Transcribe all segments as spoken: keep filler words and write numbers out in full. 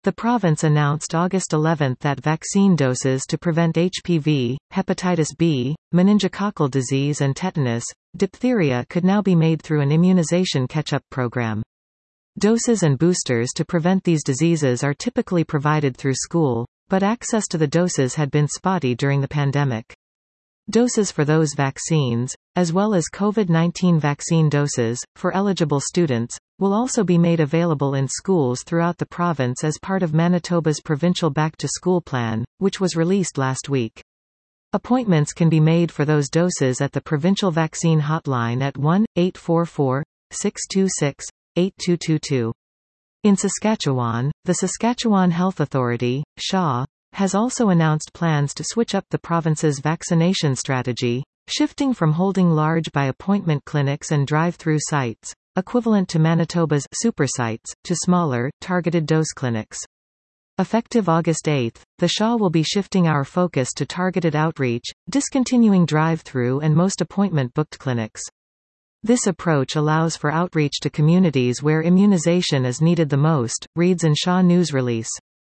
The province announced August eleventh that vaccine doses to prevent H P V, hepatitis B, meningococcal disease and tetanus, diphtheria could now be made through an immunization catch-up program. Doses and boosters to prevent these diseases are typically provided through school, but access to the doses had been spotty during the pandemic. Doses for those vaccines, as well as COVID nineteen vaccine doses, for eligible students, will also be made available in schools throughout the province as part of Manitoba's provincial back-to-school plan, which was released last week. Appointments can be made for those doses at the provincial vaccine hotline at one eight four four, six two six, eight two two two. In Saskatchewan, the Saskatchewan Health Authority, S H A, has also announced plans to switch up the province's vaccination strategy, shifting from holding large by-appointment clinics and drive-through sites, equivalent to Manitoba's super sites, to smaller, targeted dose clinics. Effective August eighth, the S H A will be shifting our focus to targeted outreach, discontinuing drive-through and most appointment-booked clinics. This approach allows for outreach to communities where immunization is needed the most, reads in S H A news release.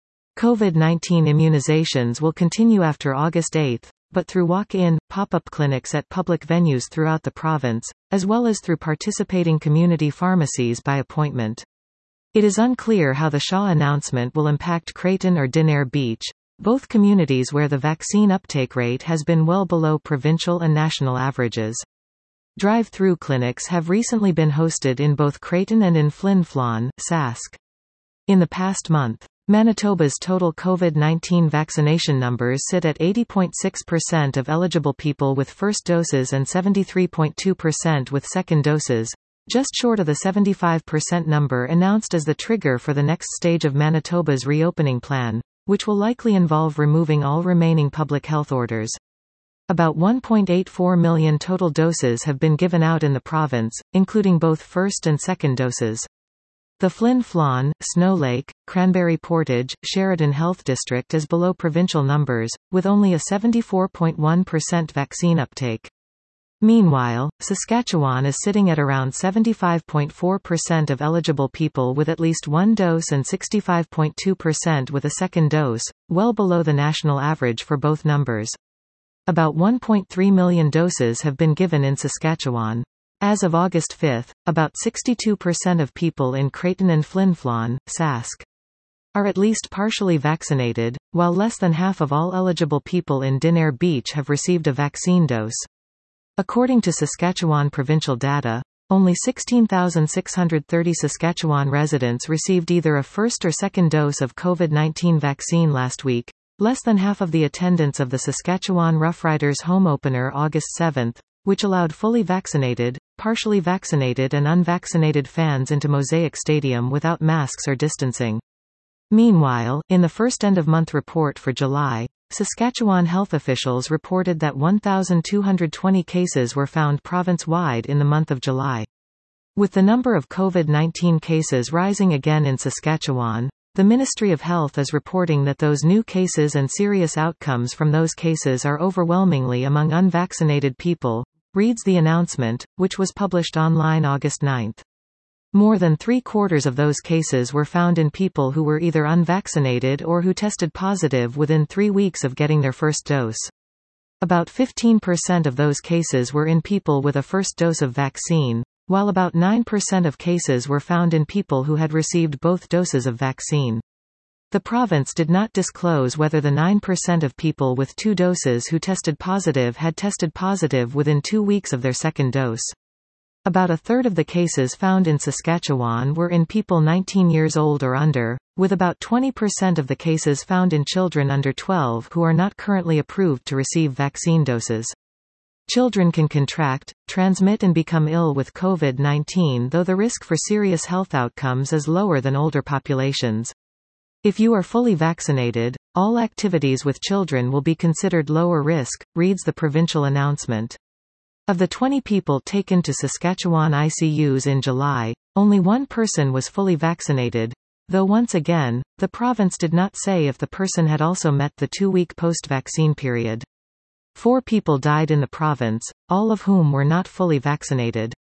COVID nineteen immunizations will continue after August eighth, but through walk-in, pop-up clinics at public venues throughout the province, as well as through participating community pharmacies by appointment. It is unclear how the S H A announcement will impact Creighton or Dinair Beach, both communities where the vaccine uptake rate has been well below provincial and national averages. Drive-through clinics have recently been hosted in both Creighton and in Flin Flon, Sask. In the past month, Manitoba's total COVID nineteen vaccination numbers sit at eighty point six percent of eligible people with first doses and seventy-three point two percent with second doses, just short of the seventy-five percent number announced as the trigger for the next stage of Manitoba's reopening plan, which will likely involve removing all remaining public health orders. About one point eight four million total doses have been given out in the province, including both first and second doses. The Flin Flon, Snow Lake, Cranberry Portage, Sheridan Health District is below provincial numbers, with only a seventy-four point one percent vaccine uptake. Meanwhile, Saskatchewan is sitting at around seventy-five point four percent of eligible people with at least one dose and sixty-five point two percent with a second dose, well below the national average for both numbers. About one point three million doses have been given in Saskatchewan. As of August fifth, about sixty-two percent of people in Creighton and Flin Flon, Sask, are at least partially vaccinated, while less than half of all eligible people in Dinair Beach have received a vaccine dose. According to Saskatchewan provincial data, only sixteen thousand six hundred thirty Saskatchewan residents received either a first or second dose of COVID nineteen vaccine last week, less than half of the attendance of the Saskatchewan Roughriders home opener August seventh, which allowed fully vaccinated, partially vaccinated and unvaccinated fans into Mosaic Stadium without masks or distancing. Meanwhile, in the first end-of-month report for July, Saskatchewan health officials reported that one thousand two hundred twenty cases were found province-wide in the month of July. With the number of COVID nineteen cases rising again in Saskatchewan, the Ministry of Health is reporting that those new cases and serious outcomes from those cases are overwhelmingly among unvaccinated people, reads the announcement, which was published online August ninth. More than three-quarters of those cases were found in people who were either unvaccinated or who tested positive within three weeks of getting their first dose. About fifteen percent of those cases were in people with a first dose of vaccine, while about nine percent of cases were found in people who had received both doses of vaccine. The province did not disclose whether the nine percent of people with two doses who tested positive had tested positive within two weeks of their second dose. About a third of the cases found in Saskatchewan were in people nineteen years old or under, with about twenty percent of the cases found in children under twelve who are not currently approved to receive vaccine doses. Children can contract, transmit and become ill with COVID nineteen, though the risk for serious health outcomes is lower than older populations. If you are fully vaccinated, all activities with children will be considered lower risk, reads the provincial announcement. Of the twenty people taken to Saskatchewan I C Us in July, only one person was fully vaccinated, though once again, the province did not say if the person had also met the two-week post-vaccine period. Four people died in the province, all of whom were not fully vaccinated.